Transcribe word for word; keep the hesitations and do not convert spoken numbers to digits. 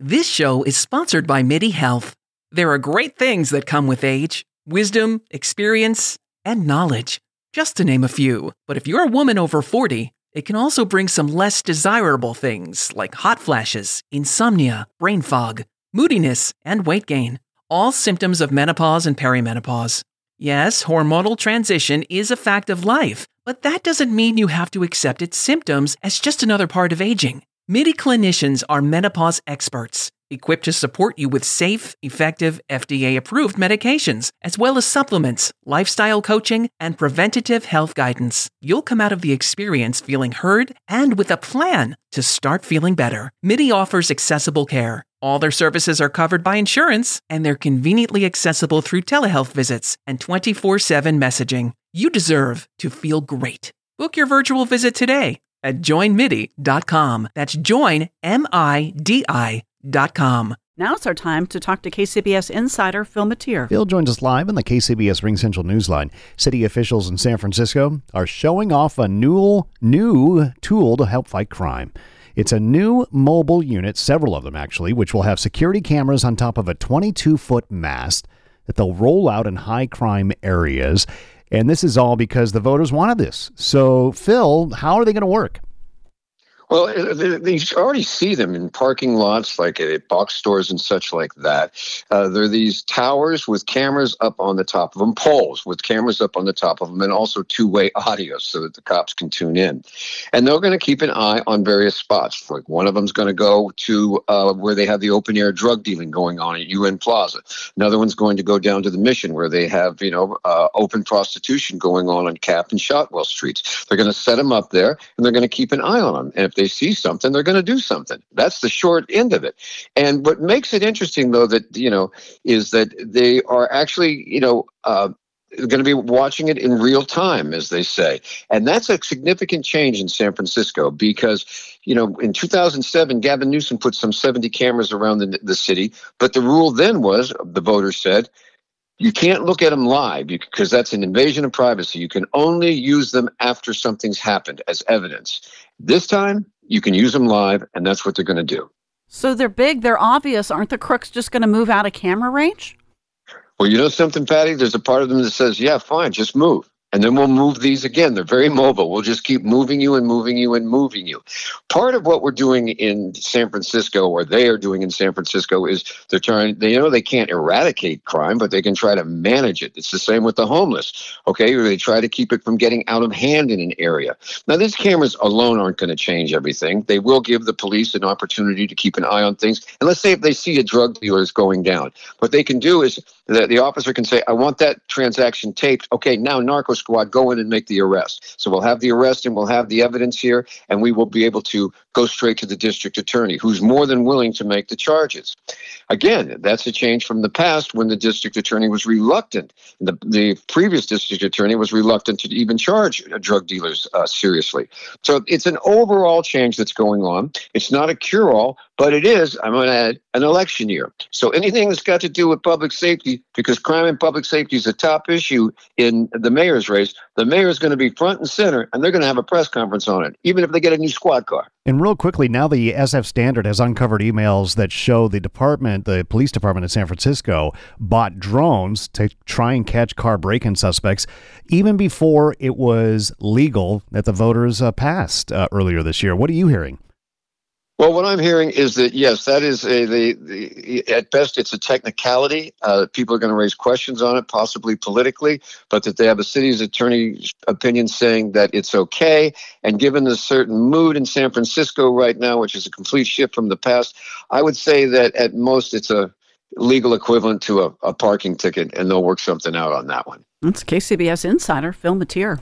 This show is sponsored by MIDI Health. There are great things that come with age: wisdom, experience, and knowledge, just to name a few. But if you're a woman over forty, it can also bring some less desirable things like hot flashes, insomnia, brain fog, moodiness, and weight gain. All symptoms of menopause and perimenopause. Yes, hormonal transition is a fact of life, but that doesn't mean you have to accept its symptoms as just another part of aging. MIDI clinicians are menopause experts, equipped to support you with safe, effective, F D A-approved medications, as well as supplements, lifestyle coaching, and preventative health guidance. You'll come out of the experience feeling heard and with a plan to start feeling better. MIDI offers accessible care. All their services are covered by insurance, and they're conveniently accessible through telehealth visits and twenty-four seven messaging. You deserve to feel great. Book your virtual visit today at join midi dot com. That's join, M I D I dot com. Now it's our time to talk to K C B S insider Phil Matier. Phil joins us live on the K C B S Ring Central Newsline. City officials in San Francisco are showing off a new, new tool to help fight crime. It's a new mobile unit, several of them actually, which will have security cameras on top of a twenty-two foot mast that they'll roll out in high crime areas. And this is all because the voters wanted this. So, Phil, how are they going to work? Well, they already see them in parking lots, like at box stores and such like that. Uh, there are these towers with cameras up on the top of them, poles with cameras up on the top of them, and also two-way audio so that the cops can tune in. And they're going to keep an eye on various spots. Like one of them's going to go to uh, where they have the open-air drug dealing going on at U N Plaza. Another one's going to go down to the Mission, where they have, you know, uh, open prostitution going on on Cap and Shotwell Streets. They're going to set them up there, and they're going to keep an eye on them. And if they see something, they're going to do something. That's the short end of it. And what makes it interesting, though, that, you know, is that they are actually, you know, uh, going to be watching it in real time, as they say. And that's a significant change in San Francisco because, you know, in two thousand seven, Gavin Newsom put some seventy cameras around the, the city. But the rule then was, the voters said, you can't look at them live because that's an invasion of privacy. You can only use them after something's happened as evidence. This time, you can use them live, and that's what they're going to do. So they're big, they're obvious. Aren't the crooks just going to move out of camera range? Well, you know something, Patty? There's a part of them that says, yeah, fine, just move. And then we'll move these again. They're very mobile. We'll just keep moving you and moving you and moving you. Part of what we're doing in San Francisco, or they are doing in San Francisco, is they're trying, they know they can't eradicate crime, but they can try to manage it. It's the same with the homeless. Okay, they try to keep it from getting out of hand in an area. Now, these cameras alone aren't going to change everything. They will give the police an opportunity to keep an eye on things. And let's say if they see a drug dealer is going down, what they can do is that the officer can say, I want that transaction taped. Okay, now narco squad, go in and make the arrest. So we'll have the arrest and we'll have the evidence here, and we will be able to go straight to the district attorney, who's more than willing to make the charges. Again, that's a change from the past when the district attorney was reluctant. The, the previous district attorney was reluctant to even charge drug dealers uh, seriously. So it's an overall change that's going on. It's not a cure-all, but it is, I'm going to add, an election year. So anything that's got to do with public safety, because crime and public safety is a top issue in the mayor's race, the mayor is going to be front and center, and they're going to have a press conference on it, even if they get a new squad car. And real quickly, now the S F Standard has uncovered emails that show the department, the police department in San Francisco, bought drones to try and catch car break-in suspects even before it was legal that the voters uh, passed uh, earlier this year. What are you hearing? Well, what I'm hearing is that, yes, that is a, the, the at best, it's a technicality. Uh, people are going to raise questions on it, possibly politically, but that they have a city's attorney's opinion saying that it's okay. And given the certain mood in San Francisco right now, which is a complete shift from the past, I would say that at most it's a legal equivalent to a, a parking ticket, and they'll work something out on that one. That's K C B S insider Phil Matier.